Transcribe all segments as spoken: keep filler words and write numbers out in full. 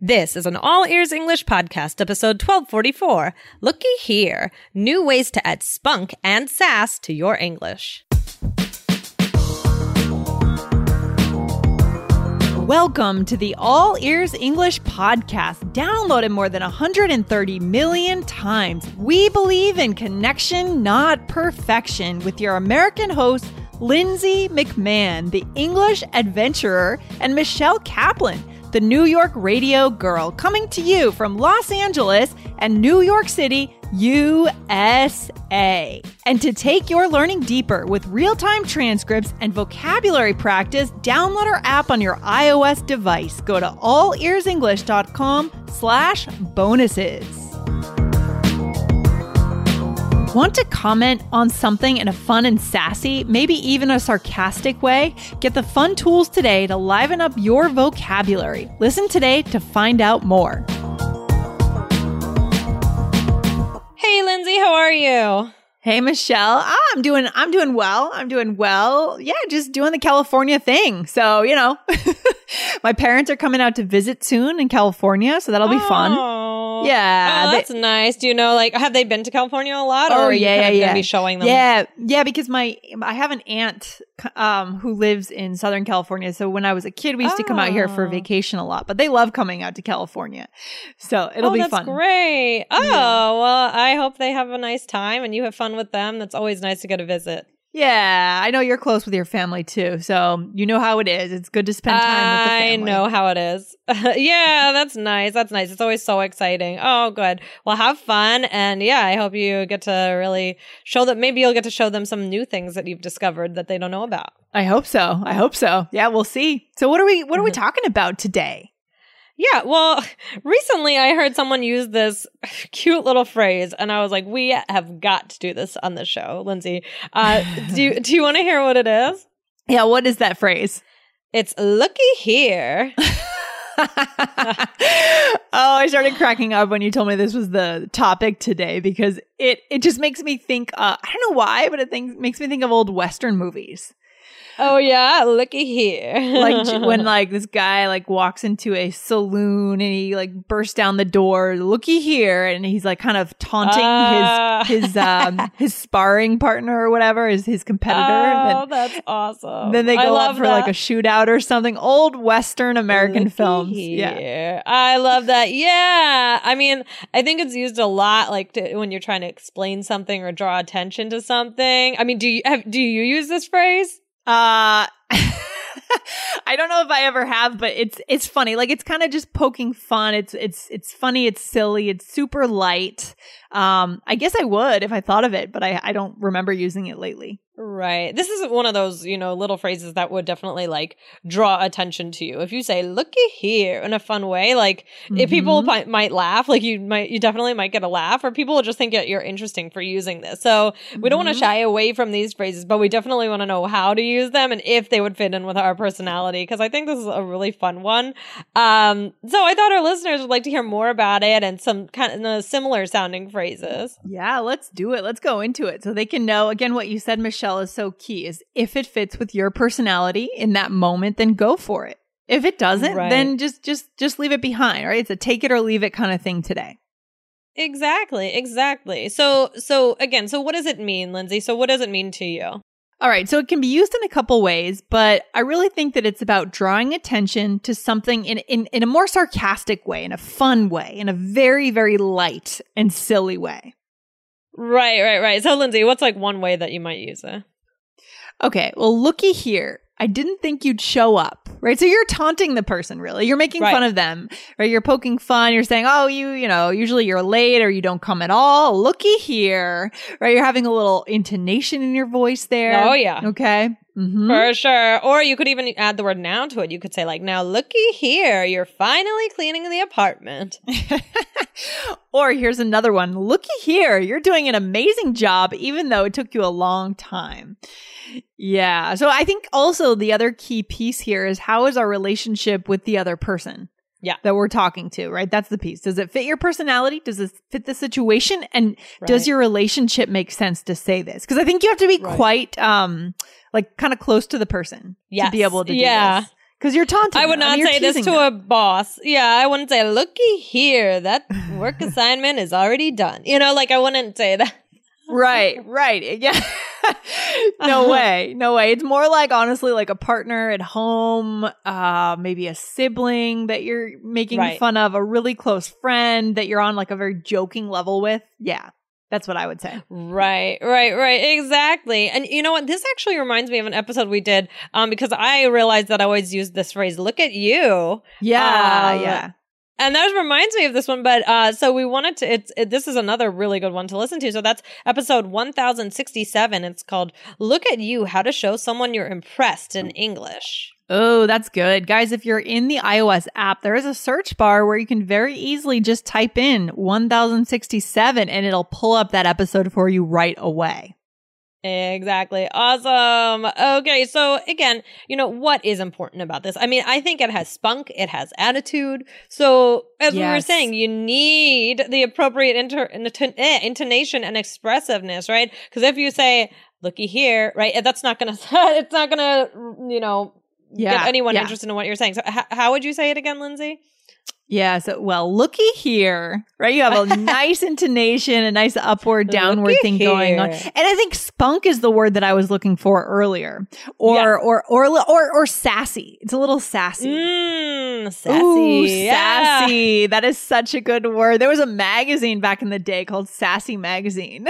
This is an All Ears English podcast, episode twelve forty-four. Looky here, new ways to add spunk and sass to your English. Welcome to the All Ears English podcast, downloaded more than one hundred thirty million times. We believe in connection, not perfection, with your American host, Lindsay McMahon, the English adventurer, and Michelle Kaplan, the New York radio girl, coming to you from Los Angeles and New York City, U S A. And to take your learning deeper with real-time transcripts and vocabulary practice, download our app on your iOS device. Go to allearsenglish.com slash bonuses. Want to comment on something in a fun and sassy, maybe even a sarcastic way? Get the fun tools today to liven up your vocabulary. Listen today to find out more. Hey, Lindsay, how are you? Hey, Michelle. Ah, I'm doing I'm doing well. I'm doing well. Yeah, just doing the California thing. So, you know, my parents are coming out to visit soon in California, so that'll be oh. fun. Yeah. Oh, that's they, nice. Do you know, like, have they been to California a lot? Or oh, are you yeah, kind of yeah, going to yeah. be showing them? Yeah, yeah, because my I have an aunt um, who lives in Southern California. So when I was a kid, we used oh. to come out here for vacation a lot. But they love coming out to California. So it'll oh, be that's fun. Great. Oh, yeah. Well, I hope they have a nice time and you have fun with them. That's always nice to get a visit. Yeah, I know you're close with your family too, so you know how it is. It's good to spend time with the family. I know how it is. Yeah, that's nice. That's nice. It's always so exciting. Oh, good. Well, have fun. And yeah, I hope you get to really show them. Maybe you'll get to show them some new things that you've discovered that they don't know about. I hope so. I hope so. Yeah, we'll see. So what are we, what are we talking about today? Yeah, well, recently I heard someone use this cute little phrase, and I was like, we have got to do this on the show, Lindsay. Uh, do you, do you want to hear what it is? Yeah, what is that phrase? It's looky here. Oh, I started cracking up when you told me this was the topic today because it, it just makes me think, uh, I don't know why, but it thinks, makes me think of old Western movies. Oh, yeah. Looky here. Like when like this guy like walks into a saloon and he like bursts down the door, looky here. And he's like kind of taunting uh. his his um his sparring partner or whatever, his, his competitor. Oh, then, that's awesome. Then they I go love out for that. like a shootout or something. Old Western American looky films. Here. Yeah. I love that. Yeah. I mean, I think it's used a lot like to, when you're trying to explain something or draw attention to something. I mean, do you have, do you use this phrase? Uh, I don't know if I ever have, but it's it's funny. Like it's kind of just poking fun. It's it's it's funny. It's silly. It's super light. Um, I guess I would if I thought of it, but I I don't remember using it lately. Right. This is one of those, you know, little phrases that would definitely like draw attention to you. If you say, looky here in a fun way, like mm-hmm. if people might, might laugh, like you might, you definitely might get a laugh, or people will just think that you're interesting for using this. So mm-hmm. we don't want to shy away from these phrases, but we definitely want to know how to use them and if they would fit in with our personality, because I think this is a really fun one. Um, so I thought our listeners would like to hear more about it and some kind of similar sounding phrases. Yeah, let's do it. Let's go into it so they can know, again, what you said, Michelle, is so key, is if it fits with your personality in that moment, then go for it. If it doesn't, right. then just just just leave it behind, right? It's a take it or leave it kind of thing today. Exactly, exactly. So so again, so what does it mean, Lindsay? So what does it mean to you? All right, so it can be used in a couple ways, but I really think that it's about drawing attention to something in, in, in a more sarcastic way, in a fun way, in a very, very light and silly way. Right, right, right. So Lindsay, what's like one way that you might use it? Okay, well, looky here. I didn't think you'd show up, right? So you're taunting the person, really. You're making right. fun of them, right? You're poking fun. You're saying, oh, you, you know, usually you're late or you don't come at all. Looky here, right? You're having a little intonation in your voice there. Oh, yeah. Okay. Mm-hmm. For sure. Or you could even add the word noun to it. You could say like, now looky here, you're finally cleaning the apartment. Or here's another one. Looky here, you're doing an amazing job, even though it took you a long time. Yeah. So I think also the other key piece here is how is our relationship with the other person? Yeah. That we're talking to, right? That's the piece. Does it fit your personality? Does it fit the situation? And right. does your relationship make sense to say this? Because I think you have to be right. quite, um, like kind of close to the person yes. to be able to do yeah. this. Because you're taunting I would them. not I mean, say this to them. a boss. Yeah, I wouldn't say, looky here, that work assignment is already done. You know, like I wouldn't say that. Right, right. Yeah. No way. No way. It's more like, honestly, like a partner at home, uh, maybe a sibling that you're making Right. fun of, a really close friend that you're on like a very joking level with. Yeah. That's what I would say. Right, right, right. Exactly. And you know what? This actually reminds me of an episode we did um, because I realized that I always use this phrase, look at you. Yeah, Um, yeah. And that reminds me of this one. But uh, so we wanted to, it's, it, this is another really good one to listen to. So that's episode one thousand sixty-seven. It's called Look at You, How to Show Someone You're Impressed in English. Oh, that's good. Guys, if you're in the iOS app, there is a search bar where you can very easily just type in one thousand sixty-seven and it'll pull up that episode for you right away. Exactly. Awesome. Okay. So again, you know, what is important about this? I mean, I think it has spunk. It has attitude. So as we were Yes. saying, you need the appropriate inter- inton- eh, intonation and expressiveness, right? Because if you say, looky here, right, that's not going to, it's not going to, you know, Yeah, get anyone yeah. interested in what you're saying. So h- how would you say it again, Lindsay? Yeah. So, well, looky here, right? You have a nice intonation, a nice upward, downward Looky thing going on. here. And I think spunk is the word that I was looking for earlier, or Yeah. or, or or or sassy. It's a little sassy. Mmm, sassy. Ooh, Yeah. sassy. That is such a good word. There was a magazine back in the day called Sassy Magazine.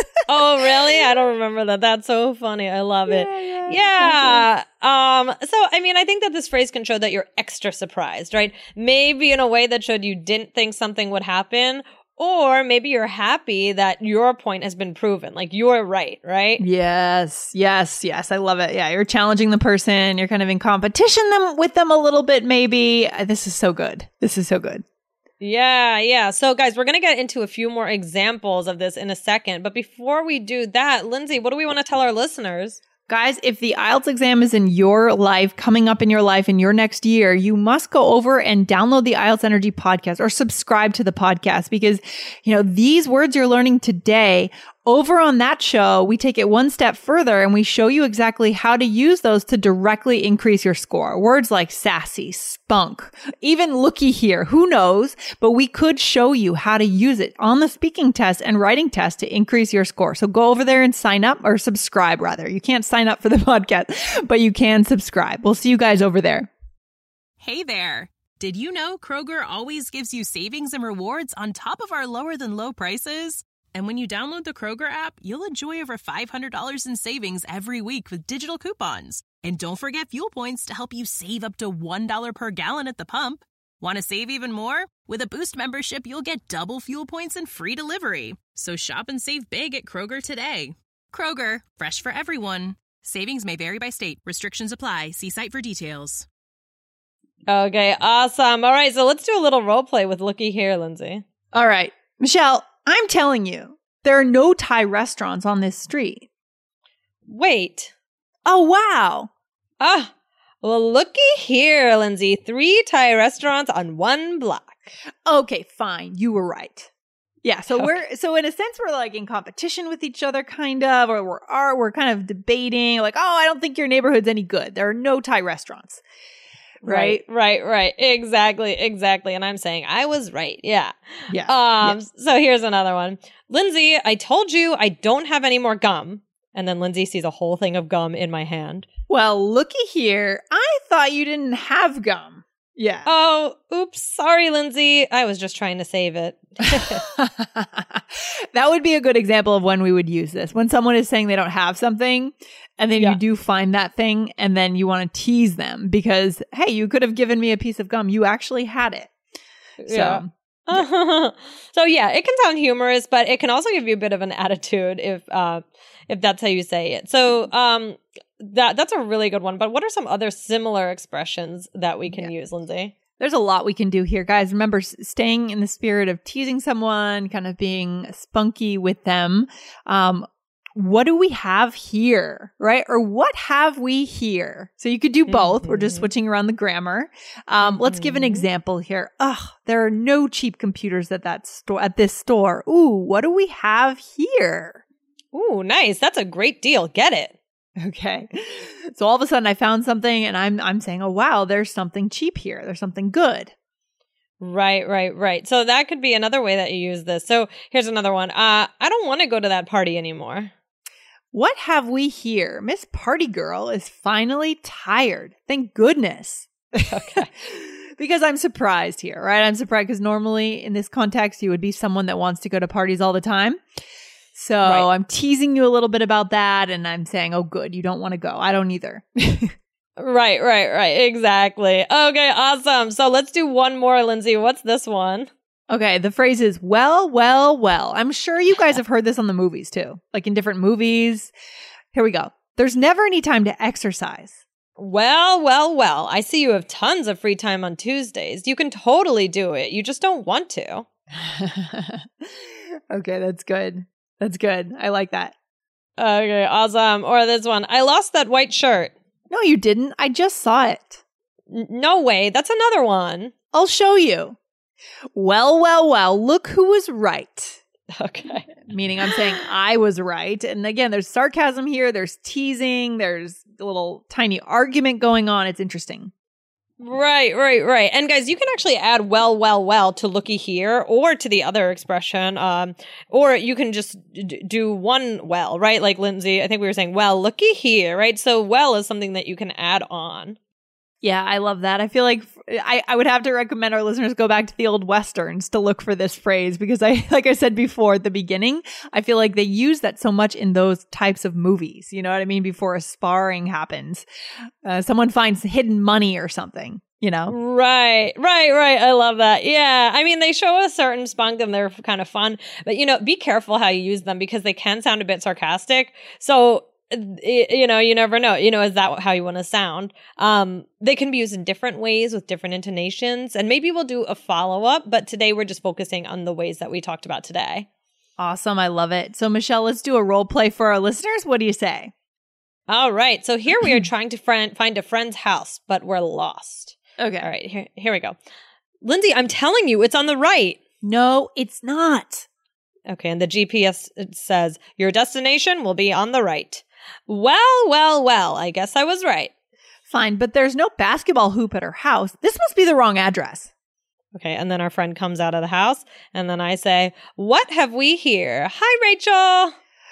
Oh, really? I don't remember that. That's so funny. I love it. Yeah, yeah, Yeah. Um, so, I mean, I think that this phrase can show that you're extra surprised, right? Maybe in a way that showed you didn't think something would happen, or maybe you're happy that your point has been proven. Like you're right, right? Yes, yes, yes. I love it. Yeah, you're challenging the person. You're kind of in competition them with them a little bit, maybe. Uh, This is so good. This is so good. Yeah, yeah. So, guys, we're going to get into a few more examples of this in a second. But before we do that, Lindsay, what do we want to tell our listeners? Guys, if the I E L T S exam is in your life, coming up in your life in your next year, you must go over and download the I E L T S Energy podcast or subscribe to the podcast because, you know, these words you're learning today, over on that show, we take it one step further and we show you exactly how to use those to directly increase your score. Words like sassy, spunk, even looky here, who knows, but we could show you how to use it on the speaking test and writing test to increase your score. So go over there and sign up or subscribe rather. You can't sign up for the podcast, but you can subscribe. We'll see you guys over there. Hey there. Did you know Kroger always gives you savings and rewards on top of our lower than low prices? And when you download the Kroger app, you'll enjoy over five hundred dollars in savings every week with digital coupons. And don't forget fuel points to help you save up to one dollar per gallon at the pump. Want to save even more? With a Boost membership, you'll get double fuel points and free delivery. So shop and save big at Kroger today. Kroger, fresh for everyone. Savings may vary by state. Restrictions apply. See site for details. Okay, awesome. All right, so let's do a little role play with looky here, Lindsay. All right, Michelle, I'm telling you, there are no Thai restaurants on this street. Wait. Oh, wow. Ah, well, looky here, Lindsay. Three Thai restaurants on one block. Okay, fine. You were right. Yeah, so Okay. we're so in a sense we're like in competition with each other, kind of, or we're are we're kind of debating, like, oh, I don't think your neighborhood's any good. There are no Thai restaurants, right? Right, right, right. Exactly, exactly. And I'm saying I was right. Yeah. Yeah. Um. yeah. So here's another one, Lindsay. I told you I don't have any more gum, and then Lindsay sees a whole thing of gum in my hand. Well, looky here. I thought you didn't have gum. Yeah. Oh, oops. Sorry, Lindsay. I was just trying to save it. That would be a good example of when we would use this. When someone is saying they don't have something, and then Yeah. you do find that thing, and then you want to tease them because, hey, you could have given me a piece of gum. You actually had it. Yeah. So, So yeah, it can sound humorous, but it can also give you a bit of an attitude if uh if that's how you say it. So um that that's a really good one. But what are some other similar expressions that we can Yeah. use, Lindsay? there's a lot we can do here, guys. Remember, s- staying in the spirit of teasing someone, kind of being spunky with them. Um, what do we have here, right? Or what have we here? So you could do both. We're just Mhm. switching around the grammar. Um, let's give an Mhm. example here. Ugh, there are no cheap computers at that store, at this store. Ooh, what do we have here? Ooh, nice. That's a great deal. Get it. Okay. So all of a sudden I found something and I'm I'm saying, oh, wow, there's something cheap here. There's something good. Right, right, right. So that could be another way that you use this. So here's another one. Uh, I don't want to go to that party anymore. What have we here? Miss Party Girl is finally tired. Thank goodness. Okay. Because I'm surprised here, right? I'm surprised because normally in this context, you would be someone that wants to go to parties all the time. So Right. I'm teasing you a little bit about that. And I'm saying, oh, good. You don't want to go. I don't either. Right, right, right. Exactly. Okay, awesome. So let's do one more, Lindsay. What's this one? Okay, the phrase is, well, well, well. I'm sure you guys have heard this on the movies too, like in different movies. Here we go. There's never any time to exercise. Well, well, well. I see you have tons of free time on Tuesdays. You can totally do it. You just don't want to. Okay, that's good. That's good. I like that. Okay, awesome. Or this one. I lost that white shirt. No, you didn't. I just saw it. N- no way. That's another one. I'll show you. Well, well, well. Look who was right. Okay. Meaning I'm saying I was right. And again, there's sarcasm here. There's teasing. There's a little tiny argument going on. It's interesting. Right, right, right. And guys, you can actually add well, well, well to looky here or to the other expression. Um, or you can just d- do one well, right? Like Lindsay, I think we were saying, well, looky here, right? So well is something that you can add on. Yeah, I love that. I feel like I, I would have to recommend our listeners go back to the old Westerns to look for this phrase because I, like I said before at the beginning, I feel like they use that so much in those types of movies. You know what I mean? Before a sparring happens, uh, someone finds hidden money or something, you know? Right, right, right. I love that. Yeah. I mean, they show a certain spunk and they're kind of fun, but you know, be careful how you use them because they can sound a bit sarcastic. So you know, you never know. You know, is that how you want to sound? Um, they can be used in different ways with different intonations, and maybe we'll do a follow up. But today we're just focusing on the ways that we talked about today. Awesome, I love it. So, Michelle, let's do a role play for our listeners. What do you say? All right. So here we are trying to friend, find a friend's house, but we're lost. Okay. All right. Here, here we go. Lindsay, I'm telling you, it's on the right. No, it's not. Okay, and the G P S it says your destination will be on the right. Well, well, well, I guess I was right. Fine, but there's no basketball hoop at her house. This must be the wrong address. Okay, and then our friend comes out of the house, and then I say, what have we here? Hi, Rachel.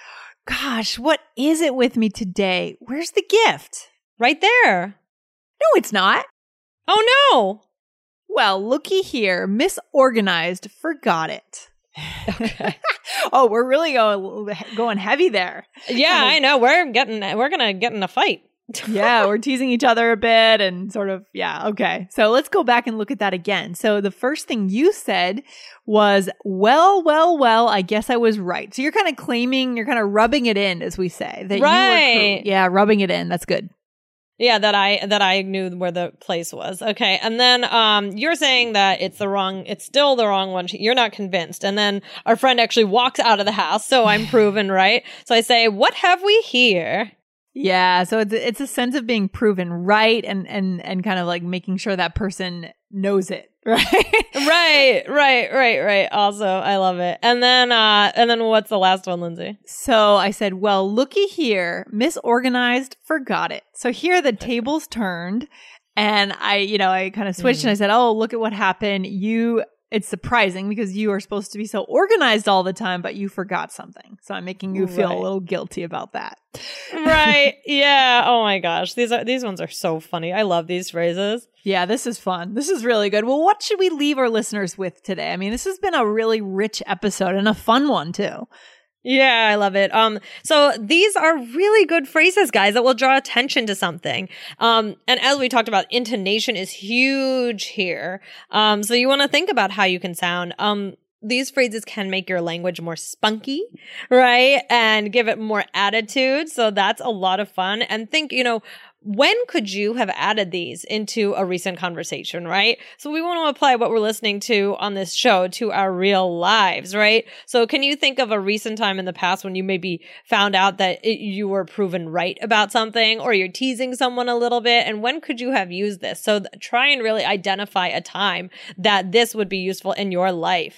Gosh, what is it with me today? Where's the gift? Right there. No, it's not. Oh, no. Well, looky here. Misorganized forgot it. Okay. Oh, we're really going going heavy there. Yeah, Kind of- I know. We're getting, we're going to get in a fight. Yeah, we're teasing each other a bit and sort of, yeah, okay. So let's go back and look at that again. So the first thing you said was, well, well, well, I guess I was right. So you're kind of claiming, you're kind of rubbing it in, as we say. That Right. You were cor- yeah, rubbing it in. That's good. Yeah, that I that I knew where the place was. Okay, and then um, you're saying that it's the wrong, it's still the wrong one. You're not convinced, and then our friend actually walks out of the house, so I'm proven right. So I say, "What have we here?" Yeah, so it's it's a sense of being proven right and and and kind of like making sure that person knows it, right? Right, right, right, right. Also, I love it. And then, uh, and then what's the last one, Lindsay? So I said, well, looky here, misorganized, forgot it. So here the tables turned and I, you know, I kind of switched Mm. and I said, oh, look at what happened. You, it's surprising because you are supposed to be so organized all the time, but you forgot something. So I'm making you feel Right. a little guilty about that. Right. Yeah. Oh my gosh. These are these ones are so funny. I love these phrases. Yeah, this is fun. This is really good. Well, what should we leave our listeners with today? I mean, this has been a really rich episode and a fun one too. Yeah, I love it. Um, so these are really good phrases, guys, that will draw attention to something. Um, and as we talked about, intonation is huge here. Um, so you want to think about how you can sound. Um, these phrases can make your language more spunky, right? And give it more attitude. So that's a lot of fun. And think, you know, when could you have added these into a recent conversation, right? So we want to apply what we're listening to on this show to our real lives, right? So can you think of a recent time in the past when you maybe found out that it, you were proven right about something, or you're teasing someone a little bit? And when could you have used this? So th- try and really identify a time that this would be useful in your life.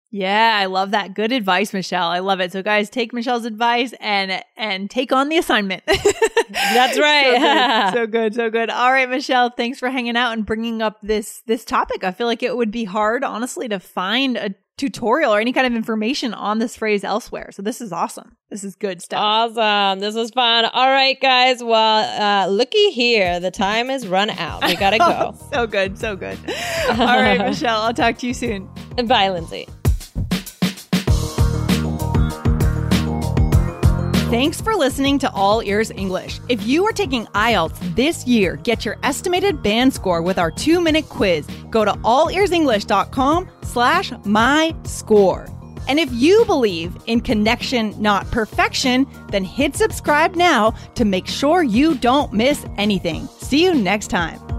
Yeah, I love that. Good advice, Michelle. I love it. So guys, take Michelle's advice and and take on the assignment. That's right. So good. so good, so good. All right, Michelle, thanks for hanging out and bringing up this this topic. I feel like it would be hard, honestly, to find a tutorial or any kind of information on this phrase elsewhere. So this is awesome. This is good stuff. Awesome. This was fun. All right, guys. Well, uh, looky here. The time has run out. We gotta go. So good, so good. All right, Michelle, I'll talk to you soon. Bye, Lindsay. Thanks for listening to All Ears English. If you are taking I E L T S this year, get your estimated band score with our two-minute quiz. Go to allearsenglish.com slash my score. And if you believe in connection, not perfection, then hit subscribe now to make sure you don't miss anything. See you next time.